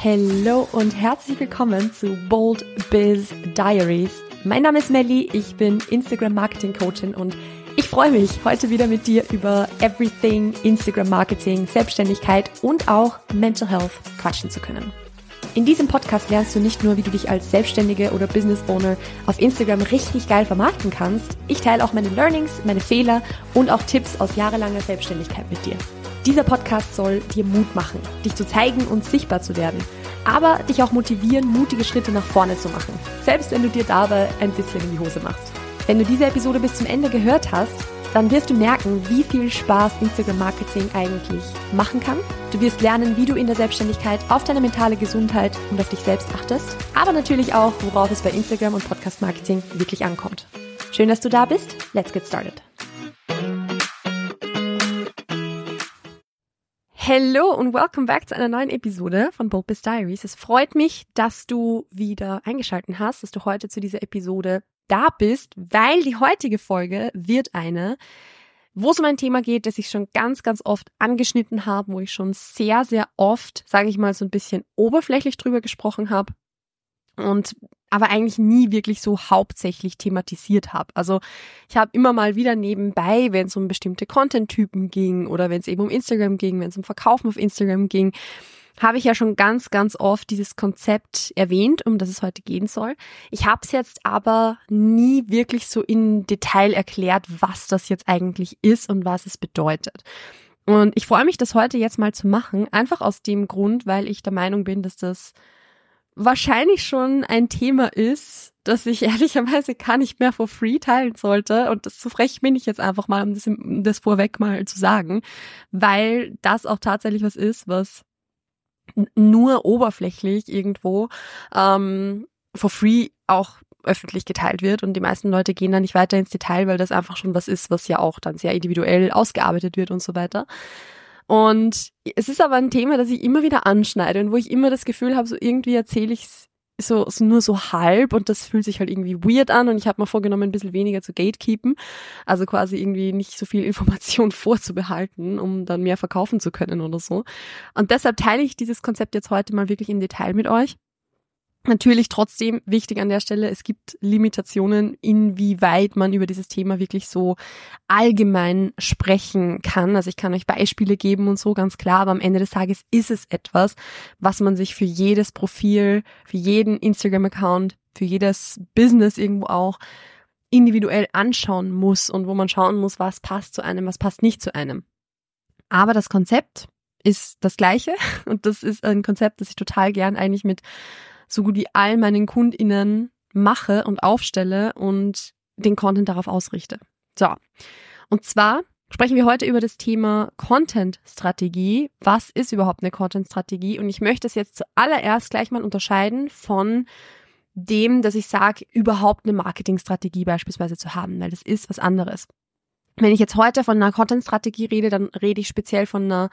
Hallo und herzlich willkommen zu Bold Biz Diaries. Mein Name ist Melli, ich bin Instagram Marketing Coachin und ich freue mich, heute wieder mit dir über Everything Instagram Marketing, Selbstständigkeit und auch Mental Health quatschen zu können. In diesem Podcast lernst du nicht nur, wie du dich als Selbstständige oder Business Owner auf Instagram richtig geil vermarkten kannst. Ich teile auch meine Learnings, meine Fehler und auch Tipps aus jahrelanger Selbstständigkeit mit dir. Dieser Podcast soll dir Mut machen, dich zu zeigen und sichtbar zu werden, aber dich auch motivieren, mutige Schritte nach vorne zu machen, selbst wenn du dir dabei ein bisschen in die Hose machst. Wenn du diese Episode bis zum Ende gehört hast, dann wirst du merken, wie viel Spaß Instagram-Marketing eigentlich machen kann. Du wirst lernen, wie du in der Selbstständigkeit auf deine mentale Gesundheit und auf dich selbst achtest, aber natürlich auch, worauf es bei Instagram und Podcast-Marketing wirklich ankommt. Schön, dass du da bist. Let's get started. Hello und welcome back zu einer neuen Episode von Bold Biz Diaries. Es freut mich, dass du wieder eingeschaltet hast, dass du heute zu dieser Episode da bist, weil die heutige Folge wird eine, wo es um ein Thema geht, das ich schon ganz, ganz oft angeschnitten habe, wo ich schon sehr, sehr oft, sage ich mal, so ein bisschen oberflächlich drüber gesprochen habe und aber eigentlich nie wirklich so hauptsächlich thematisiert habe. Also ich habe immer mal wieder nebenbei, wenn es um bestimmte Content-Typen ging oder wenn es eben um Instagram ging, wenn es um Verkaufen auf Instagram ging, habe ich ja schon ganz, ganz oft dieses Konzept erwähnt, um das es heute gehen soll. Ich habe es jetzt aber nie wirklich so in Detail erklärt, was das jetzt eigentlich ist und was es bedeutet. Und ich freue mich, das heute jetzt mal zu machen, einfach aus dem Grund, weil ich der Meinung bin, dass das wahrscheinlich schon ein Thema ist, das ich ehrlicherweise gar nicht mehr for free teilen sollte. Und das so frech bin ich jetzt einfach mal, um das vorweg mal zu sagen, weil das auch tatsächlich was ist, was nur oberflächlich irgendwo for free auch öffentlich geteilt wird und die meisten Leute gehen da nicht weiter ins Detail, weil das einfach schon was ist, was ja auch dann sehr individuell ausgearbeitet wird und so weiter. Und es ist aber ein Thema, das ich immer wieder anschneide und wo ich immer das Gefühl habe, so irgendwie erzähle ich es so nur so halb und das fühlt sich halt irgendwie weird an und ich habe mir vorgenommen, ein bisschen weniger zu gatekeepen, also quasi irgendwie nicht so viel Information vorzubehalten, um dann mehr verkaufen zu können oder so. Und deshalb teile ich dieses Konzept jetzt heute mal wirklich im Detail mit euch. Natürlich trotzdem wichtig an der Stelle, es gibt Limitationen, inwieweit man über dieses Thema wirklich so allgemein sprechen kann. Also ich kann euch Beispiele geben und so, ganz klar, aber am Ende des Tages ist es etwas, was man sich für jedes Profil, für jeden Instagram-Account, für jedes Business irgendwo auch individuell anschauen muss und wo man schauen muss, was passt zu einem, was passt nicht zu einem. Aber das Konzept ist das gleiche und das ist ein Konzept, das ich total gern eigentlich mit so gut wie all meinen KundInnen mache und aufstelle und den Content darauf ausrichte. So, und zwar sprechen wir heute über das Thema Content-Strategie. Was ist überhaupt eine Content-Strategie? Und ich möchte es jetzt zuallererst gleich mal unterscheiden von dem, dass ich sage, überhaupt eine Marketingstrategie beispielsweise zu haben, weil das ist was anderes. Wenn ich jetzt heute von einer Content-Strategie rede, dann rede ich speziell von einer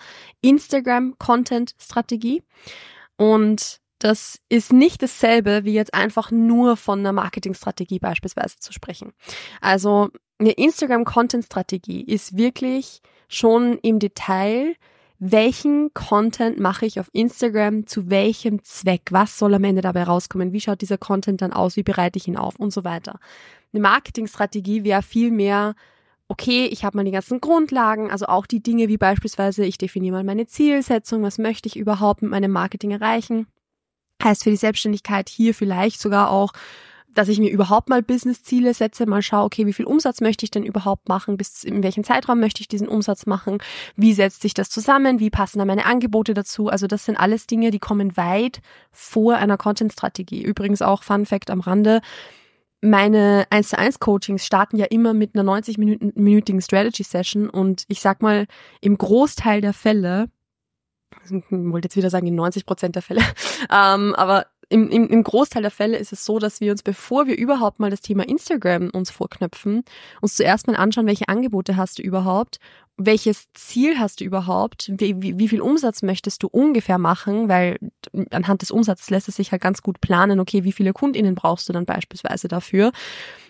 Instagram-Content-Strategie und das ist nicht dasselbe, wie jetzt einfach nur von einer Marketingstrategie beispielsweise zu sprechen. Also eine Instagram-Content-Strategie ist wirklich schon im Detail, welchen Content mache ich auf Instagram, zu welchem Zweck, was soll am Ende dabei rauskommen, wie schaut dieser Content dann aus, wie bereite ich ihn auf und so weiter. Eine Marketingstrategie wäre viel mehr, okay, ich habe mal die ganzen Grundlagen, also auch die Dinge wie beispielsweise, ich definiere mal meine Zielsetzung, was möchte ich überhaupt mit meinem Marketing erreichen. Heißt für die Selbstständigkeit hier vielleicht sogar auch, dass ich mir überhaupt mal Business-Ziele setze, mal schaue, okay, wie viel Umsatz möchte ich denn überhaupt machen, bis in welchem Zeitraum möchte ich diesen Umsatz machen, wie setzt sich das zusammen, wie passen da meine Angebote dazu, also das sind alles Dinge, die kommen weit vor einer Content-Strategie. Übrigens auch Fun Fact am Rande, meine 1:1 Coachings starten ja immer mit einer 90-minütigen Strategy-Session und ich sag mal, im Großteil der Fälle, ich wollte jetzt wieder sagen, in 90% der Fälle, aber im Großteil der Fälle ist es so, dass wir uns, bevor wir überhaupt mal das Thema Instagram uns vorknöpfen, uns zuerst mal anschauen, welche Angebote hast du überhaupt, welches Ziel hast du überhaupt, wie viel Umsatz möchtest du ungefähr machen, weil anhand des Umsatzes lässt es sich halt ganz gut planen, okay, wie viele KundInnen brauchst du dann beispielsweise dafür.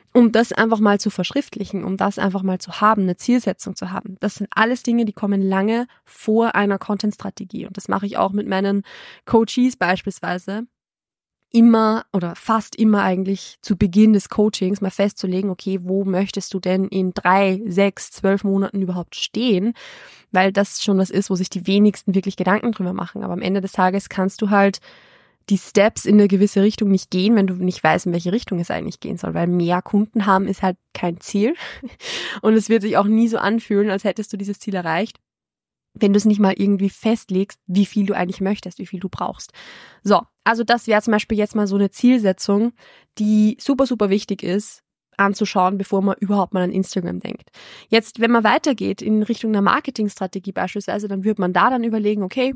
um das einfach mal zu verschriftlichen, um das einfach mal zu haben, eine Zielsetzung zu haben. Das sind alles Dinge, die kommen lange vor einer Content-Strategie. Und das mache ich auch mit meinen Coaches beispielsweise. Immer oder fast immer eigentlich zu Beginn des Coachings mal festzulegen, okay, wo möchtest du denn in 3, 6, 12 Monaten überhaupt stehen? Weil das schon was ist, wo sich die wenigsten wirklich Gedanken drüber machen. Aber am Ende des Tages kannst du halt die Steps in eine gewisse Richtung nicht gehen, wenn du nicht weißt, in welche Richtung es eigentlich gehen soll. Weil mehr Kunden haben ist halt kein Ziel. Und es wird sich auch nie so anfühlen, als hättest du dieses Ziel erreicht, wenn du es nicht mal irgendwie festlegst, wie viel du eigentlich möchtest, wie viel du brauchst. So, also das wäre zum Beispiel jetzt mal so eine Zielsetzung, die super, super wichtig ist, anzuschauen, bevor man überhaupt mal an Instagram denkt. Jetzt, wenn man weitergeht in Richtung einer Marketingstrategie beispielsweise, dann würde man da dann überlegen, okay,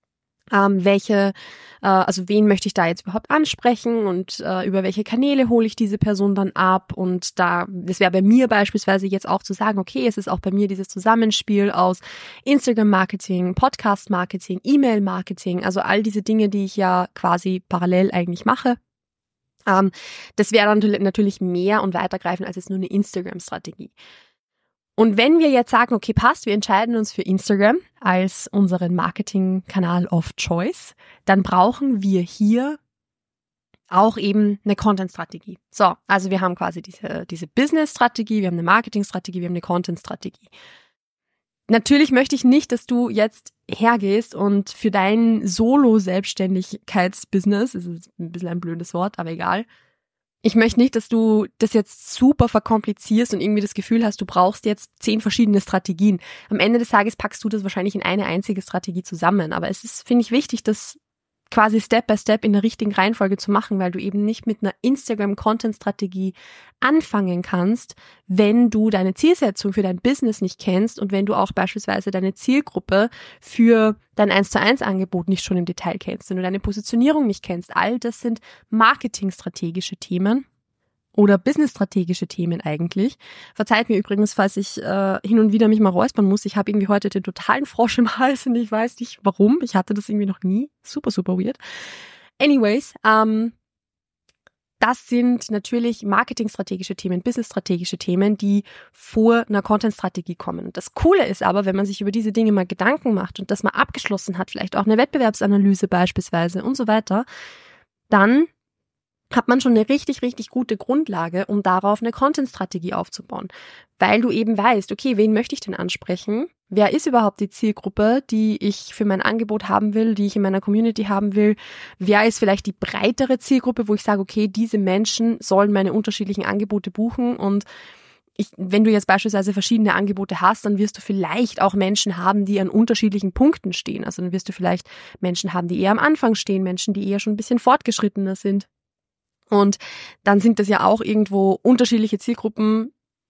wen möchte ich da jetzt überhaupt ansprechen und über welche Kanäle hole ich diese Person dann ab, und das wäre bei mir beispielsweise jetzt auch zu sagen, okay, es ist auch bei mir dieses Zusammenspiel aus Instagram-Marketing, Podcast-Marketing, E-Mail-Marketing, also all diese Dinge, die ich ja quasi parallel eigentlich mache. Das wäre dann natürlich mehr und weitergreifend als jetzt nur eine Instagram-Strategie. Und wenn wir jetzt sagen, okay, passt, wir entscheiden uns für Instagram als unseren Marketingkanal of Choice, dann brauchen wir hier auch eben eine Content-Strategie. So, also wir haben quasi diese Business-Strategie, wir haben eine Marketing-Strategie, wir haben eine Content-Strategie. Natürlich möchte ich nicht, dass du jetzt hergehst und für dein Solo-Selbstständigkeits-Business, das ist ein bisschen ein blödes Wort, aber egal, ich möchte nicht, dass du das jetzt super verkomplizierst und irgendwie das Gefühl hast, du brauchst jetzt 10 verschiedene Strategien. Am Ende des Tages packst du das wahrscheinlich in eine einzige Strategie zusammen. Aber es ist, finde ich, wichtig, das quasi Step by Step in der richtigen Reihenfolge zu machen, weil du eben nicht mit einer Instagram-Content-Strategie anfangen kannst, wenn du deine Zielsetzung für dein Business nicht kennst und wenn du auch beispielsweise deine Zielgruppe für dein 1:1-Angebot nicht schon im Detail kennst, wenn du deine Positionierung nicht kennst. All das sind marketingstrategische Themen oder businessstrategische Themen eigentlich. Verzeiht mir übrigens, falls ich hin und wieder mich mal räuspern muss. Ich habe irgendwie heute den totalen Frosch im Hals und ich weiß nicht warum. Ich hatte das irgendwie noch nie. Super, super weird. Anyways, das sind natürlich marketingstrategische Themen, businessstrategische Themen, die vor einer Content-Strategie kommen. Und das Coole ist aber, wenn man sich über diese Dinge mal Gedanken macht und das mal abgeschlossen hat, vielleicht auch eine Wettbewerbsanalyse beispielsweise und so weiter, dann hat man schon eine richtig, richtig gute Grundlage, um darauf eine Content-Strategie aufzubauen. Weil du eben weißt, okay, wen möchte ich denn ansprechen? Wer ist überhaupt die Zielgruppe, die ich für mein Angebot haben will, die ich in meiner Community haben will? Wer ist vielleicht die breitere Zielgruppe, wo ich sage, okay, diese Menschen sollen meine unterschiedlichen Angebote buchen? Und wenn du jetzt beispielsweise verschiedene Angebote hast, dann wirst du vielleicht auch Menschen haben, die an unterschiedlichen Punkten stehen. Also dann wirst du vielleicht Menschen haben, die eher am Anfang stehen, Menschen, die eher schon ein bisschen fortgeschrittener sind. Und dann sind das ja auch irgendwo unterschiedliche Zielgruppen,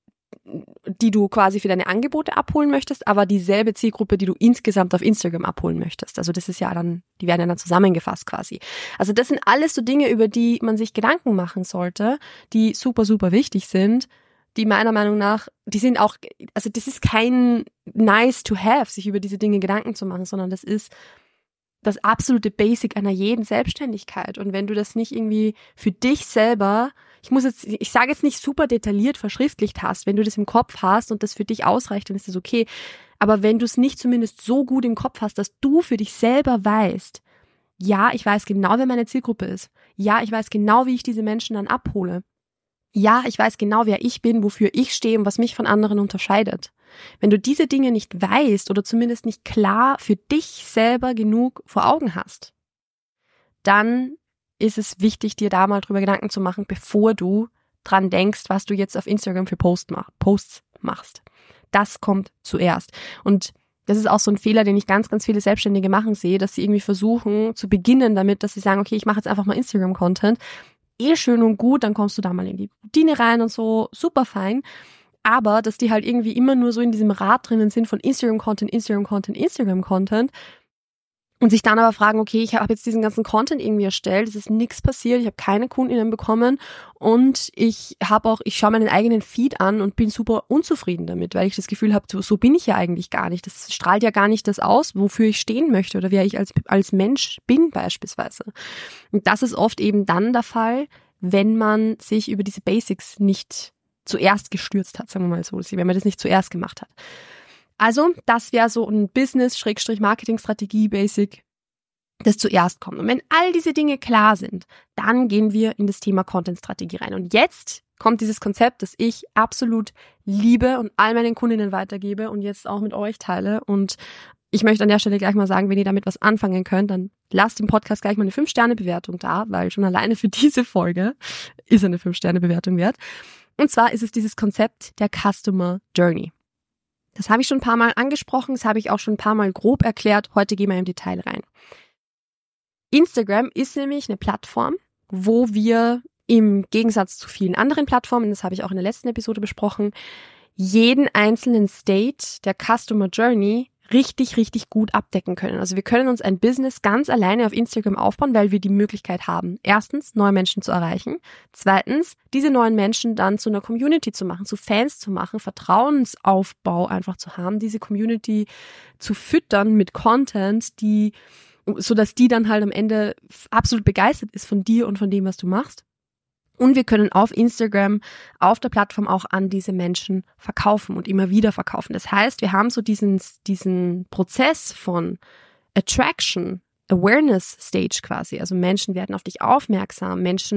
die du quasi für deine Angebote abholen möchtest, aber dieselbe Zielgruppe, die du insgesamt auf Instagram abholen möchtest. Also das ist ja dann, die werden ja dann zusammengefasst quasi. Also das sind alles so Dinge, über die man sich Gedanken machen sollte, die super, super wichtig sind, die meiner Meinung nach, die sind auch, also das ist kein nice to have, sich über diese Dinge Gedanken zu machen, sondern das ist das absolute Basic einer jeden Selbstständigkeit. Und wenn du das nicht irgendwie für dich selber, ich sage jetzt nicht super detailliert verschriftlicht hast, wenn du das im Kopf hast und das für dich ausreicht, dann ist das okay. Aber wenn du es nicht zumindest so gut im Kopf hast, dass du für dich selber weißt, ja, ich weiß genau, wer meine Zielgruppe ist. Ja, ich weiß genau, wie ich diese Menschen dann abhole. Ja, ich weiß genau, wer ich bin, wofür ich stehe und was mich von anderen unterscheidet. Wenn du diese Dinge nicht weißt oder zumindest nicht klar für dich selber genug vor Augen hast, dann ist es wichtig, dir da mal drüber Gedanken zu machen, bevor du dran denkst, was du jetzt auf Instagram für Posts machst. Das kommt zuerst. Und das ist auch so ein Fehler, den ich ganz, ganz viele Selbstständige machen sehe, dass sie irgendwie versuchen zu beginnen damit, dass sie sagen, okay, ich mache jetzt einfach mal Instagram-Content. Schön und gut, dann kommst du da mal in die Routine rein und so, super fein. Aber, dass die halt irgendwie immer nur so in diesem Rad drinnen sind von Instagram-Content, Instagram-Content, Instagram-Content und sich dann aber fragen, okay, ich habe jetzt diesen ganzen Content irgendwie erstellt, es ist nichts passiert, ich habe keine KundInnen bekommen und ich schaue meinen eigenen Feed an und bin super unzufrieden damit, weil ich das Gefühl habe, so bin ich ja eigentlich gar nicht. Das strahlt ja gar nicht das aus, wofür ich stehen möchte oder wer ich als Mensch bin beispielsweise. Und das ist oft eben dann der Fall, wenn man sich über diese Basics nicht zuerst gestürzt hat, sagen wir mal so, wenn man das nicht zuerst gemacht hat. Also, das wäre so ein Business-Marketing-Strategie-Basic, das zuerst kommt. Und wenn all diese Dinge klar sind, dann gehen wir in das Thema Content-Strategie rein. Und jetzt kommt dieses Konzept, das ich absolut liebe und all meinen Kundinnen weitergebe und jetzt auch mit euch teile. Und ich möchte an der Stelle gleich mal sagen, wenn ihr damit was anfangen könnt, dann lasst dem Podcast gleich mal eine 5-Sterne-Bewertung da, weil schon alleine für diese Folge ist eine 5-Sterne-Bewertung wert. Und zwar ist es dieses Konzept der Customer Journey. Das habe ich schon ein paar Mal angesprochen, das habe ich auch schon ein paar Mal grob erklärt. Heute gehen wir im Detail rein. Instagram ist nämlich eine Plattform, wo wir im Gegensatz zu vielen anderen Plattformen, das habe ich auch in der letzten Episode besprochen, jeden einzelnen State der Customer Journey richtig, richtig gut abdecken können. Also wir können uns ein Business ganz alleine auf Instagram aufbauen, weil wir die Möglichkeit haben, erstens, neue Menschen zu erreichen, zweitens, diese neuen Menschen dann zu einer Community zu machen, zu Fans zu machen, Vertrauensaufbau einfach zu haben, diese Community zu füttern mit Content, sodass die dann halt am Ende absolut begeistert ist von dir und von dem, was du machst. Und wir können auf Instagram, auf der Plattform auch an diese Menschen verkaufen und immer wieder verkaufen. Das heißt, wir haben so diesen Prozess von Attraction, Awareness Stage quasi. Also Menschen werden auf dich aufmerksam,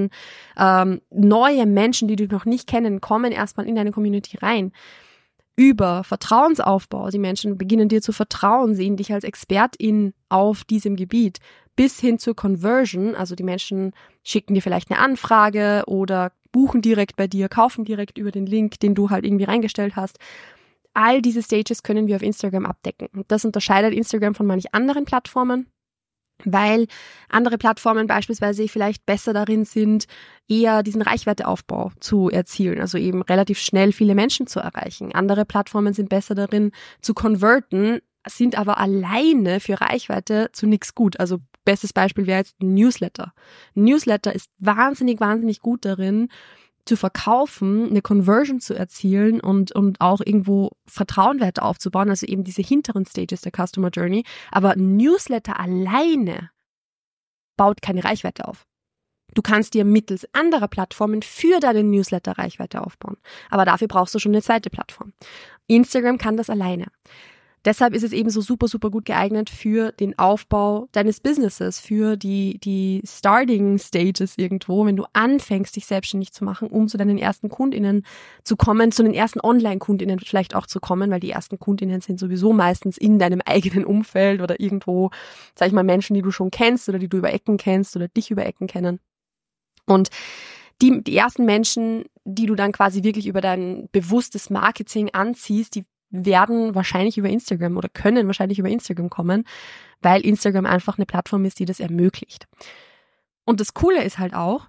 neue Menschen, die du noch nicht kennen, kommen erstmal in deine Community rein. Über Vertrauensaufbau, die Menschen beginnen dir zu vertrauen, sehen dich als Expertin auf diesem Gebiet, bis hin zur Conversion, also die Menschen schicken dir vielleicht eine Anfrage oder buchen direkt bei dir, kaufen direkt über den Link, den du halt irgendwie reingestellt hast. All diese Stages können wir auf Instagram abdecken. Und das unterscheidet Instagram von manch anderen Plattformen, weil andere Plattformen beispielsweise vielleicht besser darin sind, eher diesen Reichweiteaufbau zu erzielen, also eben relativ schnell viele Menschen zu erreichen. Andere Plattformen sind besser darin zu converten, sind aber alleine für Reichweite zu nichts gut. Also bestes Beispiel wäre jetzt ein Newsletter. Ein Newsletter ist wahnsinnig, wahnsinnig gut darin, zu verkaufen, eine Conversion zu erzielen und auch irgendwo Vertrauenwerte aufzubauen, also eben diese hinteren Stages der Customer Journey. Aber ein Newsletter alleine baut keine Reichweite auf. Du kannst dir mittels anderer Plattformen für deinen Newsletter Reichweite aufbauen. Aber dafür brauchst du schon eine zweite Plattform. Instagram kann das alleine. Deshalb ist es eben so super, super gut geeignet für den Aufbau deines Businesses, für die Starting Stages irgendwo, wenn du anfängst, dich selbstständig zu machen, um zu deinen ersten KundInnen zu kommen, zu den ersten Online-KundInnen vielleicht auch zu kommen, weil die ersten KundInnen sind sowieso meistens in deinem eigenen Umfeld oder irgendwo, sag ich mal, Menschen, die du schon kennst oder die du über Ecken kennst oder dich über Ecken kennen. Und die ersten Menschen, die du dann quasi wirklich über dein bewusstes Marketing anziehst, die werden wahrscheinlich über Instagram oder können wahrscheinlich über Instagram kommen, weil Instagram einfach eine Plattform ist, die das ermöglicht. Und das Coole ist halt auch,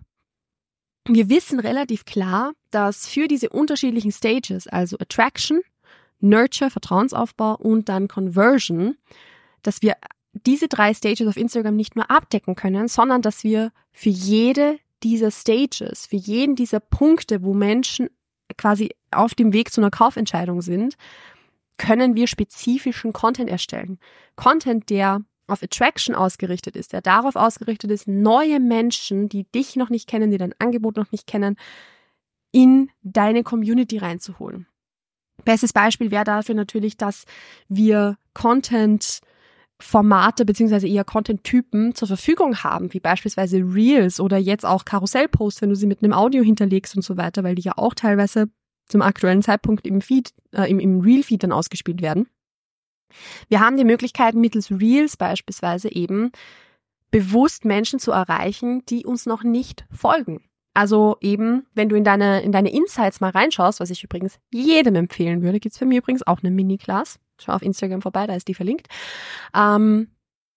wir wissen relativ klar, dass für diese unterschiedlichen Stages, also Attraction, Nurture, Vertrauensaufbau und dann Conversion, dass wir diese 3 Stages auf Instagram nicht nur abdecken können, sondern dass wir für jede dieser Stages, für jeden dieser Punkte, wo Menschen quasi auf dem Weg zu einer Kaufentscheidung sind, können wir spezifischen Content erstellen. Content, der auf Attraction ausgerichtet ist, der darauf ausgerichtet ist, neue Menschen, die dich noch nicht kennen, die dein Angebot noch nicht kennen, in deine Community reinzuholen. Bestes Beispiel wäre dafür natürlich, dass wir Content-Formate beziehungsweise eher Content-Typen zur Verfügung haben, wie beispielsweise Reels oder jetzt auch Karussellposts, wenn du sie mit einem Audio hinterlegst und so weiter, weil die ja auch teilweise zum aktuellen Zeitpunkt im Reel-Feed dann ausgespielt werden. Wir haben die Möglichkeit, mittels Reels beispielsweise eben bewusst Menschen zu erreichen, die uns noch nicht folgen. Also eben, wenn du in deine Insights mal reinschaust, was ich übrigens jedem empfehlen würde, gibt's bei mir übrigens auch eine Mini-Class. Schau auf Instagram vorbei, da ist die verlinkt. Wenn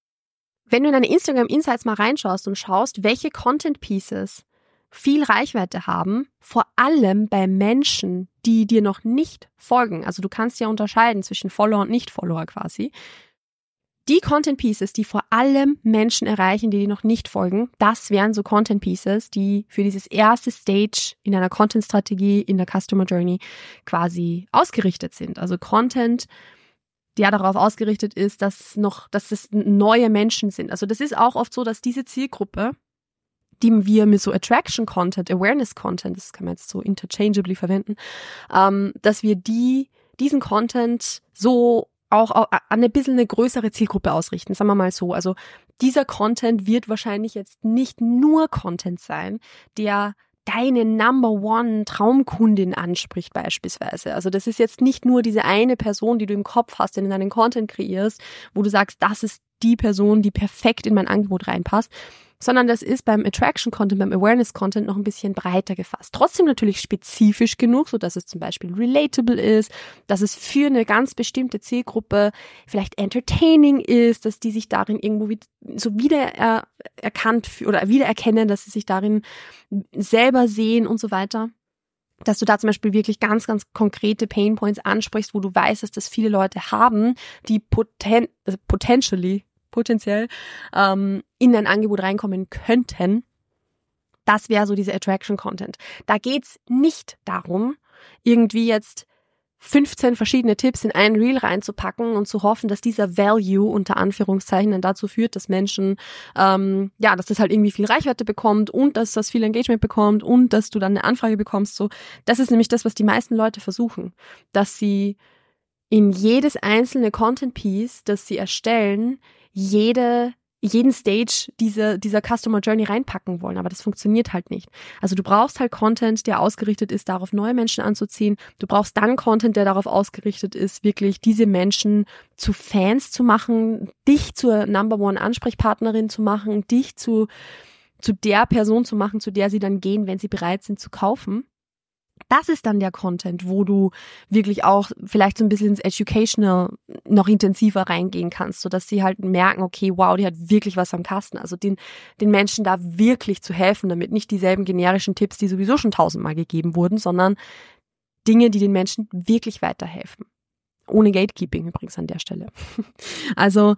du in deine Instagram Insights mal reinschaust und schaust, welche Content Pieces viel Reichweite haben, vor allem bei Menschen, die dir noch nicht folgen. Also du kannst ja unterscheiden zwischen Follower und Nicht-Follower quasi. Die Content Pieces, die vor allem Menschen erreichen, die dir noch nicht folgen, das wären so Content Pieces, die für dieses erste Stage in einer Content-Strategie, in der Customer Journey quasi ausgerichtet sind. Also Content, der darauf ausgerichtet ist, dass es neue Menschen sind. Also das ist auch oft so, dass diese Zielgruppe, die wir mit so Attraction-Content, Awareness-Content, das kann man jetzt so interchangeably verwenden, dass wir diesen Content so auch an ein bisschen eine größere Zielgruppe ausrichten, sagen wir mal so. Also dieser Content wird wahrscheinlich jetzt nicht nur Content sein, der deine Number One Traumkundin anspricht beispielsweise. Also das ist jetzt nicht nur diese eine Person, die du im Kopf hast, wenn du deinen Content kreierst, wo du sagst, das ist die Person, die perfekt in mein Angebot reinpasst, sondern das ist beim Attraction-Content, beim Awareness-Content noch ein bisschen breiter gefasst. Trotzdem natürlich spezifisch genug, so dass es zum Beispiel relatable ist, dass es für eine ganz bestimmte Zielgruppe vielleicht entertaining ist, dass die sich darin irgendwo so wiedererkannt oder wiedererkennen, dass sie sich darin selber sehen und so weiter. Dass du da zum Beispiel wirklich ganz, ganz konkrete Painpoints ansprichst, wo du weißt, dass das viele Leute haben, die potenziell in dein Angebot reinkommen könnten. Das wäre so diese Attraction-Content. Da geht's nicht darum, irgendwie jetzt 15 verschiedene Tipps in ein Reel reinzupacken und zu hoffen, dass dieser Value unter Anführungszeichen dann dazu führt, dass Menschen, dass das halt irgendwie viel Reichweite bekommt und dass das viel Engagement bekommt und dass du dann eine Anfrage bekommst. So, das ist nämlich das, was die meisten Leute versuchen, dass sie in jedes einzelne Content-Piece, das sie erstellen, jeden Stage dieser Customer Journey reinpacken wollen, aber das funktioniert halt nicht. Also du brauchst halt Content, der ausgerichtet ist, darauf neue Menschen anzuziehen. Du brauchst dann Content, der darauf ausgerichtet ist, wirklich diese Menschen zu Fans zu machen, dich zur Number One Ansprechpartnerin zu machen, dich zu der Person zu machen, zu der sie dann gehen, wenn sie bereit sind zu kaufen. Das ist dann der Content, wo du wirklich auch vielleicht so ein bisschen ins Educational noch intensiver reingehen kannst, sodass sie halt merken, okay, wow, die hat wirklich was am Kasten. Also den Menschen da wirklich zu helfen, damit nicht dieselben generischen Tipps, die sowieso schon 1000-mal gegeben wurden, sondern Dinge, die den Menschen wirklich weiterhelfen. Ohne Gatekeeping übrigens an der Stelle. Also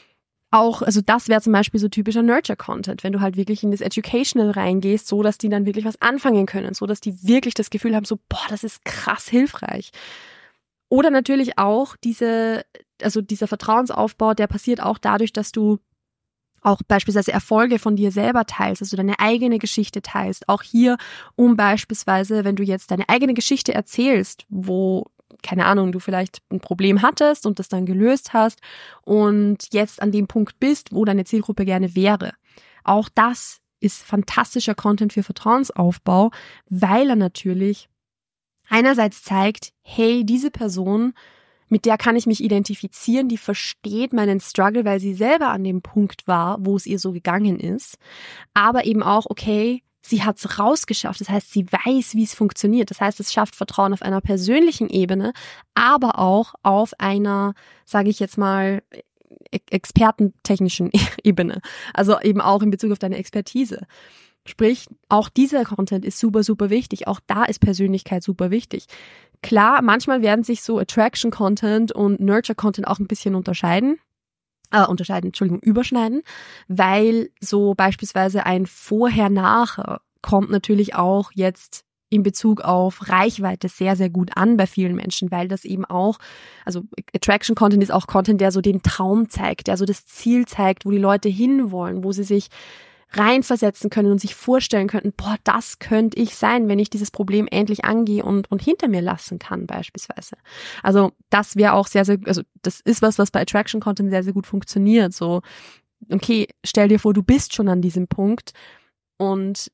das wäre zum Beispiel so typischer Nurture-Content, wenn du halt wirklich in das Educational reingehst, so dass die dann wirklich was anfangen können, so dass die wirklich das Gefühl haben, so, boah, das ist krass hilfreich. Oder natürlich auch dieser Vertrauensaufbau, der passiert auch dadurch, dass du auch beispielsweise Erfolge von dir selber teilst, also deine eigene Geschichte teilst. Auch hier, um beispielsweise, wenn du jetzt deine eigene Geschichte erzählst, wo keine Ahnung, du vielleicht ein Problem hattest und das dann gelöst hast und jetzt an dem Punkt bist, wo deine Zielgruppe gerne wäre. Auch das ist fantastischer Content für Vertrauensaufbau, weil er natürlich einerseits zeigt, hey, diese Person, mit der kann ich mich identifizieren, die versteht meinen Struggle, weil sie selber an dem Punkt war, wo es ihr so gegangen ist, aber eben auch, okay, sie hat es rausgeschafft, das heißt, sie weiß, wie es funktioniert. Das heißt, es schafft Vertrauen auf einer persönlichen Ebene, aber auch auf einer, sage ich jetzt mal, expertentechnischen Ebene. Also eben auch in Bezug auf deine Expertise. Sprich, auch dieser Content ist super, super wichtig. Auch da ist Persönlichkeit super wichtig. Klar, manchmal werden sich so Attraction-Content und Nurture-Content auch ein bisschen überschneiden, weil so beispielsweise ein Vorher-Nachher kommt natürlich auch jetzt in Bezug auf Reichweite sehr, sehr gut an bei vielen Menschen, weil das eben auch, also Attraction-Content ist auch Content, der so den Traum zeigt, der so das Ziel zeigt, wo die Leute hinwollen, wo sie sich reinversetzen können und sich vorstellen könnten, boah, das könnte ich sein, wenn ich dieses Problem endlich angehe und hinter mir lassen kann beispielsweise. Also das wäre auch sehr, sehr, also das ist was bei Attraction Content sehr, sehr gut funktioniert. So, okay, stell dir vor, du bist schon an diesem Punkt und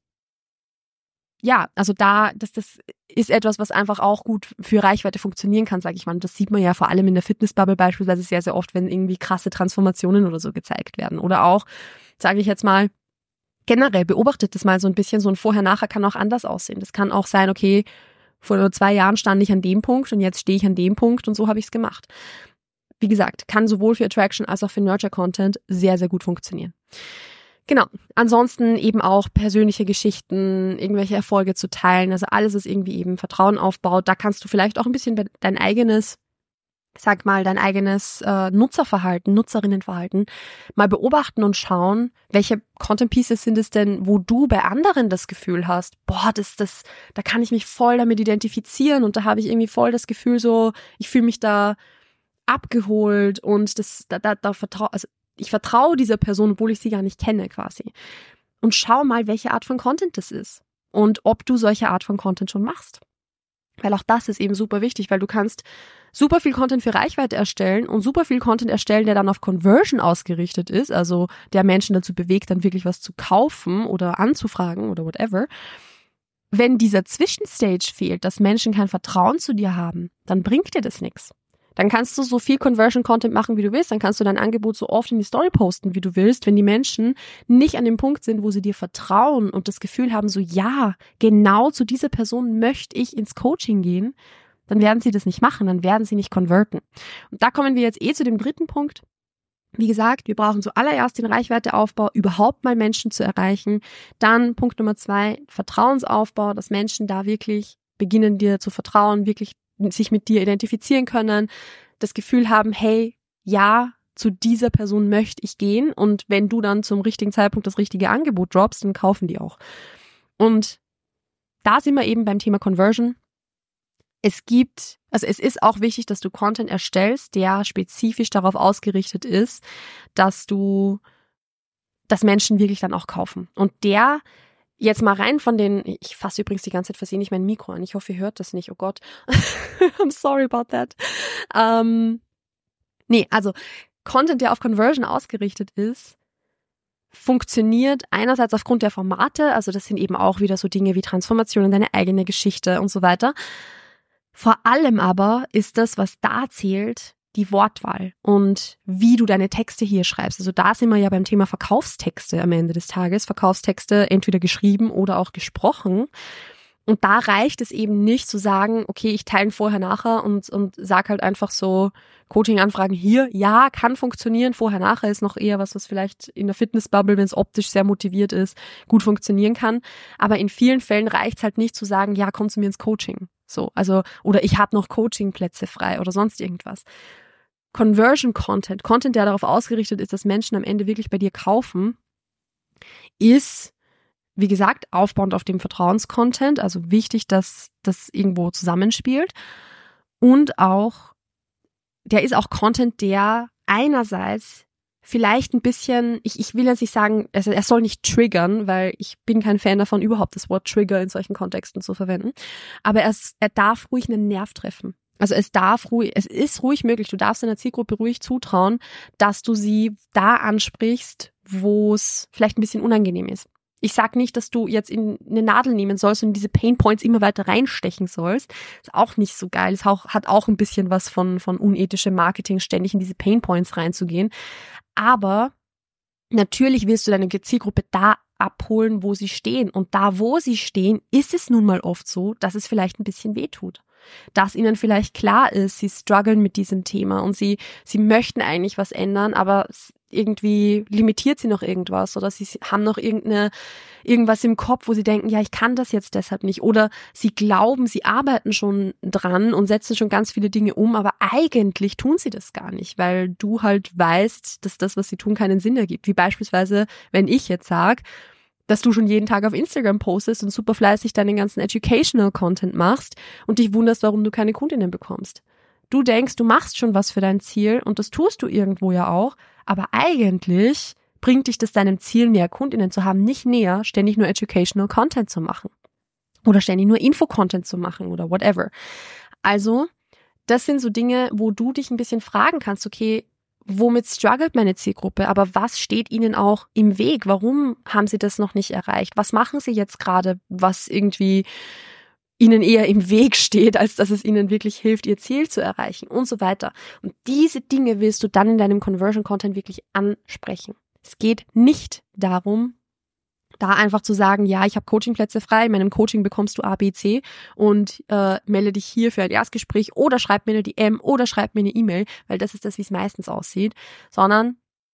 ja, also das ist etwas, was einfach auch gut für Reichweite funktionieren kann, sage ich mal. Und das sieht man ja vor allem in der Fitnessbubble beispielsweise sehr, sehr oft, wenn irgendwie krasse Transformationen oder so gezeigt werden. Oder auch, sage ich jetzt mal, generell beobachtet das mal so ein bisschen, so ein Vorher-Nachher kann auch anders aussehen. Das kann auch sein, okay, vor nur 2 Jahren stand ich an dem Punkt und jetzt stehe ich an dem Punkt und so habe ich es gemacht. Wie gesagt, kann sowohl für Attraction als auch für Nurture-Content sehr, sehr gut funktionieren. Genau, ansonsten eben auch persönliche Geschichten, irgendwelche Erfolge zu teilen, also alles, was irgendwie eben Vertrauen aufbaut. Da kannst du vielleicht auch ein bisschen dein eigenes Nutzerverhalten, Nutzerinnenverhalten mal beobachten und schauen, welche Content Pieces sind es denn, wo du bei anderen das Gefühl hast, boah, da kann ich mich voll damit identifizieren und da habe ich irgendwie voll das Gefühl so, ich fühle mich da abgeholt und ich vertraue dieser Person, obwohl ich sie gar nicht kenne quasi. und schau mal, welche Art von Content das ist und ob du solche Art von Content schon machst. Weil auch das ist eben super wichtig, weil du kannst super viel Content für Reichweite erstellen und super viel Content erstellen, der dann auf Conversion ausgerichtet ist, also der Menschen dazu bewegt, dann wirklich was zu kaufen oder anzufragen oder whatever. Wenn dieser Zwischenstage fehlt, dass Menschen kein Vertrauen zu dir haben, dann bringt dir das nichts. Dann kannst du so viel Conversion-Content machen, wie du willst. Dann kannst du dein Angebot so oft in die Story posten, wie du willst. Wenn die Menschen nicht an dem Punkt sind, wo sie dir vertrauen und das Gefühl haben, so ja, genau zu dieser Person möchte ich ins Coaching gehen, dann werden sie das nicht machen, dann werden sie nicht converten. Und da kommen wir jetzt zu dem dritten Punkt. Wie gesagt, wir brauchen zuallererst den Reichweiteaufbau, überhaupt mal Menschen zu erreichen. Dann Punkt Nummer 2, Vertrauensaufbau, dass Menschen da wirklich beginnen, dir zu vertrauen, wirklich sich mit dir identifizieren können, das Gefühl haben, hey, ja, zu dieser Person möchte ich gehen und wenn du dann zum richtigen Zeitpunkt das richtige Angebot droppst, dann kaufen die auch. Und da sind wir eben beim Thema Conversion. Es ist auch wichtig, dass du Content erstellst, der spezifisch darauf ausgerichtet ist, dass Menschen wirklich dann auch kaufen. Und der jetzt mal rein von ich fasse übrigens die ganze Zeit versehentlich mein Mikro an. Ich hoffe, ihr hört das nicht. Oh Gott. I'm sorry about that. Also Content, der auf Conversion ausgerichtet ist, funktioniert einerseits aufgrund der Formate. Also das sind eben auch wieder so Dinge wie Transformationen, deine eigene Geschichte und so weiter. Vor allem aber ist das, was da zählt, die Wortwahl und wie du deine Texte hier schreibst. Also da sind wir ja beim Thema Verkaufstexte am Ende des Tages. Verkaufstexte entweder geschrieben oder auch gesprochen. Und da reicht es eben nicht zu sagen, okay, ich teile vorher, nachher und sag halt einfach so Coaching-Anfragen hier. Ja, kann funktionieren. Vorher, nachher ist noch eher was vielleicht in der Fitnessbubble, wenn es optisch sehr motiviert ist, gut funktionieren kann. Aber in vielen Fällen reicht es halt nicht zu sagen, ja, komm zu mir ins Coaching. So, also, oder ich habe noch Coaching-Plätze frei oder sonst irgendwas. Conversion-Content, Content, der darauf ausgerichtet ist, dass Menschen am Ende wirklich bei dir kaufen, ist, wie gesagt, aufbauend auf dem Vertrauenscontent, also wichtig, dass das irgendwo zusammenspielt. Und auch, der ist auch Content, der einerseits vielleicht ein bisschen, ich will jetzt nicht sagen, er soll nicht triggern, weil ich bin kein Fan davon, überhaupt das Wort Trigger in solchen Kontexten zu verwenden. Aber er darf ruhig einen Nerv treffen. Also es ist ruhig möglich, du darfst deiner Zielgruppe ruhig zutrauen, dass du sie da ansprichst, wo es vielleicht ein bisschen unangenehm ist. Ich sag nicht, dass du jetzt in eine Nadel nehmen sollst und diese Painpoints immer weiter reinstechen sollst. Ist auch nicht so geil. Es hat auch ein bisschen was von unethischem Marketing, ständig in diese Painpoints reinzugehen. Aber natürlich wirst du deine Zielgruppe da abholen, wo sie stehen. Und da, wo sie stehen, ist es nun mal oft so, dass es vielleicht ein bisschen wehtut. Dass ihnen vielleicht klar ist, sie strugglen mit diesem Thema und sie möchten eigentlich was ändern, aber irgendwie limitiert sie noch irgendwas oder sie haben noch irgendwas im Kopf, wo sie denken, ja, ich kann das jetzt deshalb nicht. Oder sie glauben, sie arbeiten schon dran und setzen schon ganz viele Dinge um, aber eigentlich tun sie das gar nicht, weil du halt weißt, dass das, was sie tun, keinen Sinn ergibt. Wie beispielsweise, wenn ich jetzt sage, dass du schon jeden Tag auf Instagram postest und super fleißig deinen ganzen Educational Content machst und dich wunderst, warum du keine Kundinnen bekommst. Du denkst, du machst schon was für dein Ziel und das tust du irgendwo ja auch, aber eigentlich bringt dich das deinem Ziel, mehr Kundinnen zu haben, nicht näher, ständig nur Educational Content zu machen oder ständig nur Info-Content zu machen oder whatever. Also, das sind so Dinge, wo du dich ein bisschen fragen kannst, okay, womit struggelt meine Zielgruppe, aber was steht ihnen auch im Weg? Warum haben sie das noch nicht erreicht? Was machen sie jetzt gerade, was irgendwie ihnen eher im Weg steht, als dass es ihnen wirklich hilft, ihr Ziel zu erreichen und so weiter. Und diese Dinge willst du dann in deinem Conversion-Content wirklich ansprechen. Es geht nicht darum, da einfach zu sagen, ja, ich habe Coachingplätze frei, in meinem Coaching bekommst du A, B, C und melde dich hier für ein Erstgespräch oder schreib mir eine DM oder schreib mir eine E-Mail, weil das ist das, wie es meistens aussieht, sondern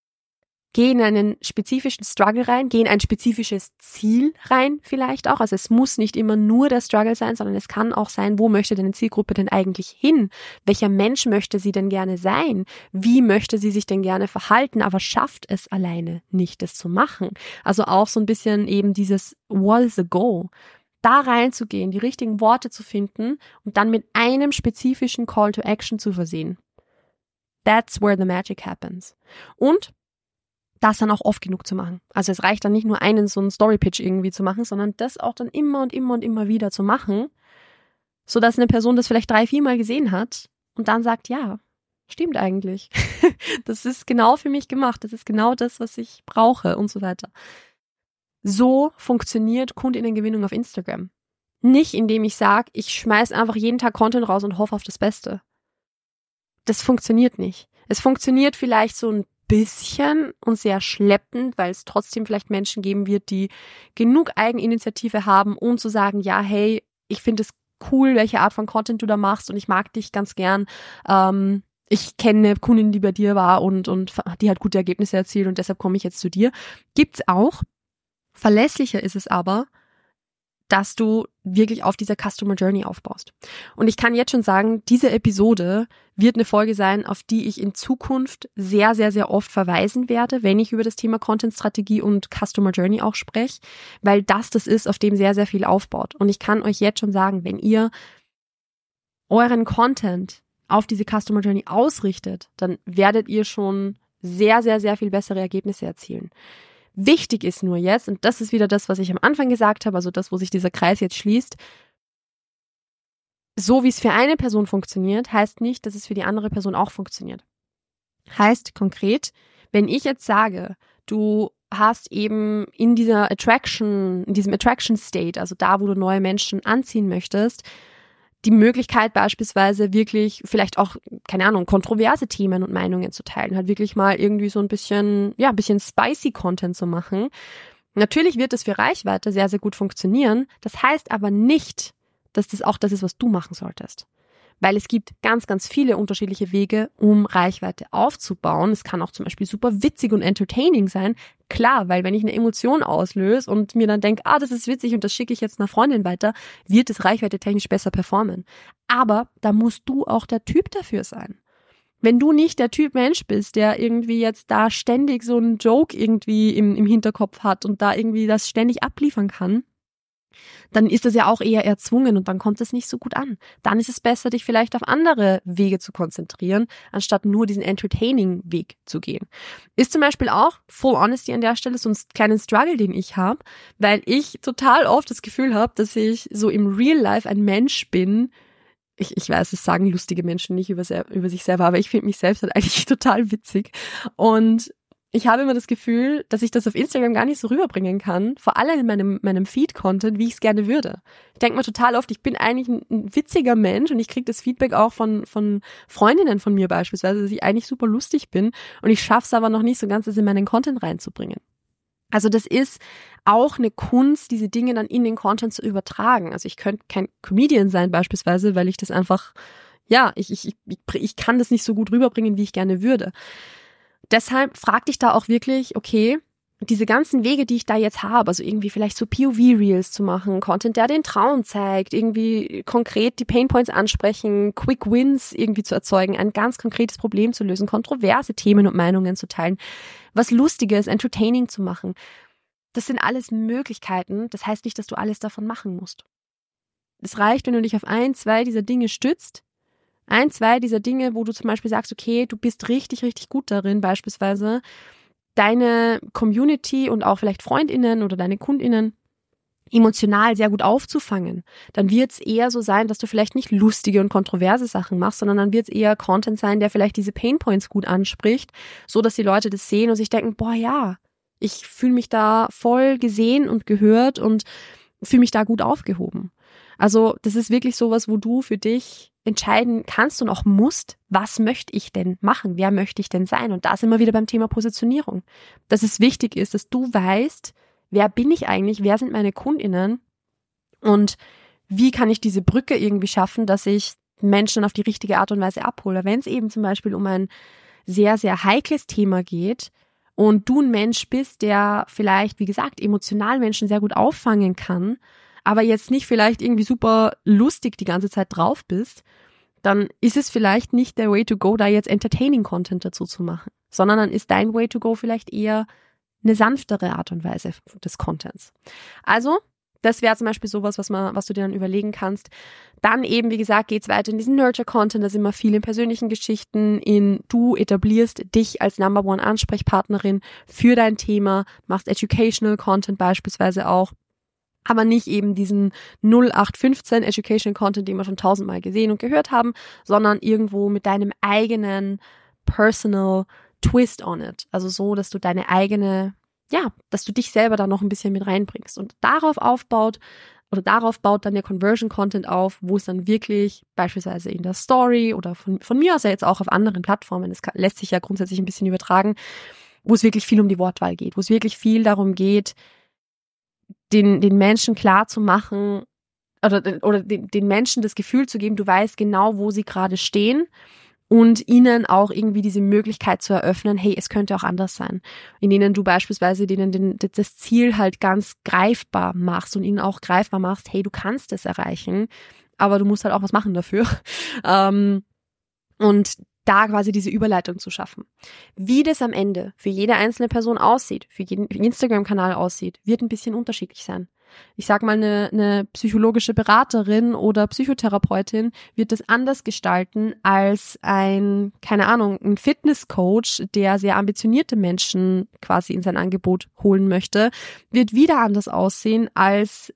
geh in einen spezifischen Struggle rein, geh in ein spezifisches Ziel rein vielleicht auch. Also es muss nicht immer nur der Struggle sein, sondern es kann auch sein, wo möchte deine Zielgruppe denn eigentlich hin? Welcher Mensch möchte sie denn gerne sein? Wie möchte sie sich denn gerne verhalten, aber schafft es alleine nicht, das zu machen? Also auch so ein bisschen eben dieses What is the goal? Da reinzugehen, die richtigen Worte zu finden und dann mit einem spezifischen Call to Action zu versehen. That's where the magic happens. Und das dann auch oft genug zu machen. Also es reicht dann nicht nur so einen Story-Pitch irgendwie zu machen, sondern das auch dann immer und immer und immer wieder zu machen, sodass eine Person das vielleicht 3-4 Mal gesehen hat und dann sagt, ja, stimmt eigentlich. Das ist genau für mich gemacht. Das ist genau das, was ich brauche und so weiter. So funktioniert KundInnengewinnung auf Instagram. Nicht, indem ich sage, ich schmeiß einfach jeden Tag Content raus und hoffe auf das Beste. Das funktioniert nicht. Es funktioniert vielleicht so ein bisschen und sehr schleppend, weil es trotzdem vielleicht Menschen geben wird, die genug Eigeninitiative haben, um zu sagen, ja, hey, ich finde es cool, welche Art von Content du da machst und ich mag dich ganz gern. Ich kenne eine Kundin, die bei dir war und die hat gute Ergebnisse erzielt und deshalb komme ich jetzt zu dir. Gibt's auch. Verlässlicher ist es aber, dass du wirklich auf dieser Customer Journey aufbaust. Und ich kann jetzt schon sagen, diese Episode wird eine Folge sein, auf die ich in Zukunft sehr, sehr, sehr oft verweisen werde, wenn ich über das Thema Content-Strategie und Customer Journey auch spreche, weil das ist, auf dem sehr, sehr viel aufbaut. Und ich kann euch jetzt schon sagen, wenn ihr euren Content auf diese Customer Journey ausrichtet, dann werdet ihr schon sehr, sehr, sehr viel bessere Ergebnisse erzielen. Wichtig ist nur jetzt, und das ist wieder das, was ich am Anfang gesagt habe, also das, wo sich dieser Kreis jetzt schließt, so wie es für eine Person funktioniert, heißt nicht, dass es für die andere Person auch funktioniert. Heißt konkret, wenn ich jetzt sage, du hast eben in diesem Attraction State, also da, wo du neue Menschen anziehen möchtest, die Möglichkeit beispielsweise wirklich vielleicht auch, keine Ahnung, kontroverse Themen und Meinungen zu teilen, halt wirklich mal irgendwie so ein bisschen spicy Content zu machen. Natürlich wird das für Reichweite sehr, sehr gut funktionieren. Das heißt aber nicht, dass das auch das ist, was du machen solltest. Weil es gibt ganz, ganz viele unterschiedliche Wege, um Reichweite aufzubauen. Es kann auch zum Beispiel super witzig und entertaining sein. Klar, weil wenn ich eine Emotion auslöse und mir dann denke, das ist witzig und das schicke ich jetzt einer Freundin weiter, wird es reichweite-technisch besser performen. Aber da musst du auch der Typ dafür sein. Wenn du nicht der Typ Mensch bist, der irgendwie jetzt da ständig so einen Joke irgendwie im Hinterkopf hat und da irgendwie das ständig abliefern kann, dann ist das ja auch eher erzwungen und dann kommt es nicht so gut an. Dann ist es besser, dich vielleicht auf andere Wege zu konzentrieren, anstatt nur diesen Entertaining-Weg zu gehen. Ist zum Beispiel auch, full honesty an der Stelle, so ein kleinen Struggle, den ich habe, weil ich total oft das Gefühl habe, dass ich so im Real Life ein Mensch bin. Ich weiß, es sagen lustige Menschen nicht über sich selber, aber ich finde mich selbst halt eigentlich total witzig. Und ich habe immer das Gefühl, dass ich das auf Instagram gar nicht so rüberbringen kann, vor allem in meinem Feed-Content, wie ich es gerne würde. Ich denke mir total oft, ich bin eigentlich ein witziger Mensch und ich kriege das Feedback auch von Freundinnen von mir beispielsweise, dass ich eigentlich super lustig bin und ich schaffe es aber noch nicht so ganz, das in meinen Content reinzubringen. Also das ist auch eine Kunst, diese Dinge dann in den Content zu übertragen. Also ich könnte kein Comedian sein beispielsweise, weil ich das einfach, ich kann das nicht so gut rüberbringen, wie ich gerne würde. Deshalb frag dich da auch wirklich, okay, diese ganzen Wege, die ich da jetzt habe, also irgendwie vielleicht so POV-Reels zu machen, Content, der den Traum zeigt, irgendwie konkret die Painpoints ansprechen, Quick Wins irgendwie zu erzeugen, ein ganz konkretes Problem zu lösen, kontroverse Themen und Meinungen zu teilen, was Lustiges, entertaining zu machen. Das sind alles Möglichkeiten. Das heißt nicht, dass du alles davon machen musst. Es reicht, wenn du dich auf 1, 2 dieser Dinge stützt, 1, 2 dieser Dinge, wo du zum Beispiel sagst, okay, du bist richtig, richtig gut darin, beispielsweise deine Community und auch vielleicht FreundInnen oder deine KundInnen emotional sehr gut aufzufangen. Dann wird es eher so sein, dass du vielleicht nicht lustige und kontroverse Sachen machst, sondern dann wird es eher Content sein, der vielleicht diese Painpoints gut anspricht, so dass die Leute das sehen und sich denken, boah ja, ich fühle mich da voll gesehen und gehört und fühle mich da gut aufgehoben. Also das ist wirklich sowas, wo du für dich entscheiden kannst und auch musst, was möchte ich denn machen, wer möchte ich denn sein? Und da sind wir wieder beim Thema Positionierung. Dass es wichtig ist, dass du weißt, wer bin ich eigentlich, wer sind meine KundInnen und wie kann ich diese Brücke irgendwie schaffen, dass ich Menschen auf die richtige Art und Weise abhole. Wenn es eben zum Beispiel um ein sehr, sehr heikles Thema geht und du ein Mensch bist, der vielleicht, wie gesagt, emotional Menschen sehr gut auffangen kann, aber jetzt nicht vielleicht irgendwie super lustig die ganze Zeit drauf bist, dann ist es vielleicht nicht der Way to go, da jetzt entertaining Content dazu zu machen, sondern dann ist dein Way to go vielleicht eher eine sanftere Art und Weise des Contents. Also, Das wäre zum Beispiel sowas, was du dir dann überlegen kannst. Dann eben, wie gesagt, geht's weiter in diesen Nurture-Content, da sind wir viel in persönlichen Geschichten, du etablierst dich als Number-One-Ansprechpartnerin für dein Thema, machst Educational-Content beispielsweise auch, aber nicht eben diesen 0815 Educational-Content, den wir schon 1000-mal gesehen und gehört haben, sondern irgendwo mit deinem eigenen Personal Twist on it. Also so, dass du deine eigene, dass du dich selber da noch ein bisschen mit reinbringst. Und darauf baut dann der Conversion-Content auf, wo es dann wirklich beispielsweise in der Story oder von mir aus ja jetzt auch auf anderen Plattformen, das lässt sich ja grundsätzlich ein bisschen übertragen, wo es wirklich viel um die Wortwahl geht, wo es wirklich viel darum geht, den Menschen klar zu machen oder den Menschen das Gefühl zu geben, du weißt genau, wo sie gerade stehen, und ihnen auch irgendwie diese Möglichkeit zu eröffnen, hey, es könnte auch anders sein. In denen du beispielsweise das Ziel halt ganz greifbar machst und ihnen auch greifbar machst, hey, du kannst es erreichen, aber du musst halt auch was machen dafür. Und da quasi diese Überleitung zu schaffen. Wie das am Ende für jede einzelne Person aussieht, für jeden Instagram-Kanal aussieht, wird ein bisschen unterschiedlich sein. Ich sag mal, eine psychologische Beraterin oder Psychotherapeutin wird das anders gestalten als ein Fitnesscoach, der sehr ambitionierte Menschen quasi in sein Angebot holen möchte, wird wieder anders aussehen als,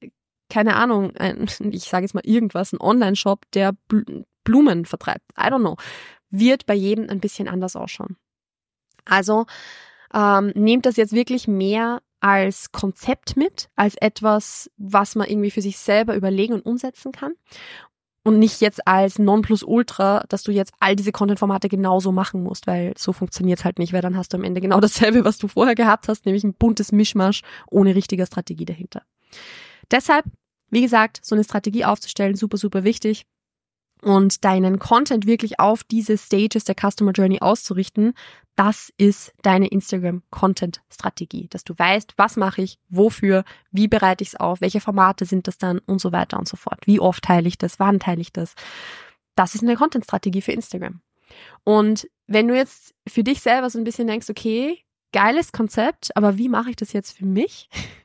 ich sage jetzt mal irgendwas, ein Online-Shop, der Blumen vertreibt. I don't know. Wird bei jedem ein bisschen anders ausschauen. Also nehmt das jetzt wirklich mehr als Konzept mit, als etwas, was man irgendwie für sich selber überlegen und umsetzen kann. Und nicht jetzt als Nonplusultra, dass du jetzt all diese Content-Formate genauso machen musst, weil so funktioniert's halt nicht, weil dann hast du am Ende genau dasselbe, was du vorher gehabt hast, nämlich ein buntes Mischmasch ohne richtige Strategie dahinter. Deshalb, wie gesagt, so eine Strategie aufzustellen, super, super wichtig. Und deinen Content wirklich auf diese Stages der Customer Journey auszurichten, das ist deine Instagram-Content-Strategie. Dass du weißt, was mache ich, wofür, wie bereite ich es auf, welche Formate sind das dann und so weiter und so fort. Wie oft teile ich das, wann teile ich das. Das ist eine Content-Strategie für Instagram. Und wenn du jetzt für dich selber so ein bisschen denkst, okay, geiles Konzept, aber wie mache ich das jetzt für mich?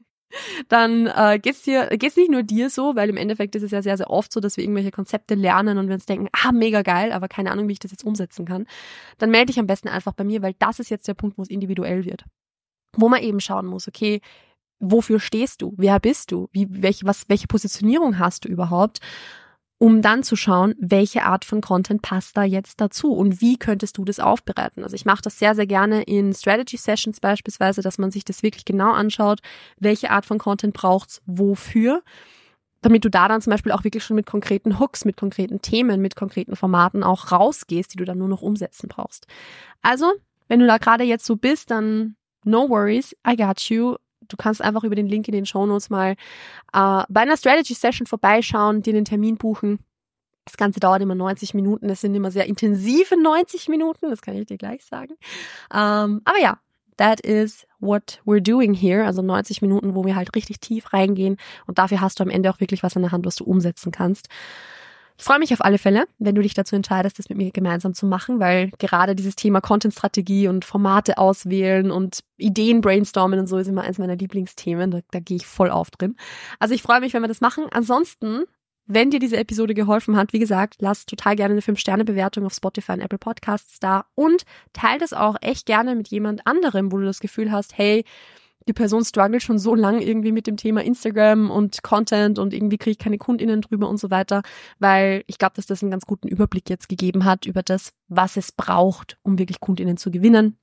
Dann geht's nicht nur dir so, weil im Endeffekt ist es ja sehr, sehr oft so, dass wir irgendwelche Konzepte lernen und wir uns denken, mega geil, aber keine Ahnung, wie ich das jetzt umsetzen kann. Dann melde dich am besten einfach bei mir, weil das ist jetzt der Punkt, wo es individuell wird. Wo man eben schauen muss, okay, wofür stehst du? Wer bist du? Welche Positionierung hast du überhaupt? Um dann zu schauen, welche Art von Content passt da jetzt dazu und wie könntest du das aufbereiten. Also ich mache das sehr, sehr gerne in Strategy Sessions beispielsweise, dass man sich das wirklich genau anschaut, welche Art von Content braucht's wofür, damit du da dann zum Beispiel auch wirklich schon mit konkreten Hooks, mit konkreten Themen, mit konkreten Formaten auch rausgehst, die du dann nur noch umsetzen brauchst. Also, wenn du da gerade jetzt so bist, dann no worries, I got you. Du kannst einfach über den Link in den Shownotes mal bei einer Strategy-Session vorbeischauen, dir den Termin buchen. Das Ganze dauert immer 90 Minuten. Das sind immer sehr intensive 90 Minuten, das kann ich dir gleich sagen. Aber ja, that is what we're doing here. Also 90 Minuten, wo wir halt richtig tief reingehen. Und dafür hast du am Ende auch wirklich was in der Hand, was du umsetzen kannst. Ich freue mich auf alle Fälle, wenn du dich dazu entscheidest, das mit mir gemeinsam zu machen, weil gerade dieses Thema Content-Strategie und Formate auswählen und Ideen brainstormen und so ist immer eins meiner Lieblingsthemen. Da gehe ich voll auf drin. Also ich freue mich, wenn wir das machen. Ansonsten, wenn dir diese Episode geholfen hat, wie gesagt, lass total gerne eine 5-Sterne-Bewertung auf Spotify und Apple Podcasts da und teile das auch echt gerne mit jemand anderem, wo du das Gefühl hast, hey, die Person struggelt schon so lang irgendwie mit dem Thema Instagram und Content und irgendwie kriege ich keine KundInnen drüber und so weiter, weil ich glaube, dass das einen ganz guten Überblick jetzt gegeben hat über das, was es braucht, um wirklich KundInnen zu gewinnen.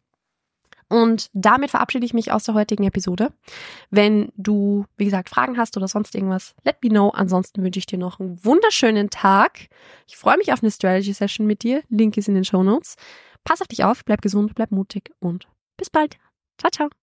Und damit verabschiede ich mich aus der heutigen Episode. Wenn du, wie gesagt, Fragen hast oder sonst irgendwas, let me know. Ansonsten wünsche ich dir noch einen wunderschönen Tag. Ich freue mich auf eine Strategy-Session mit dir. Link ist in den Shownotes. Pass auf dich auf, bleib gesund, bleib mutig und bis bald. Ciao, ciao.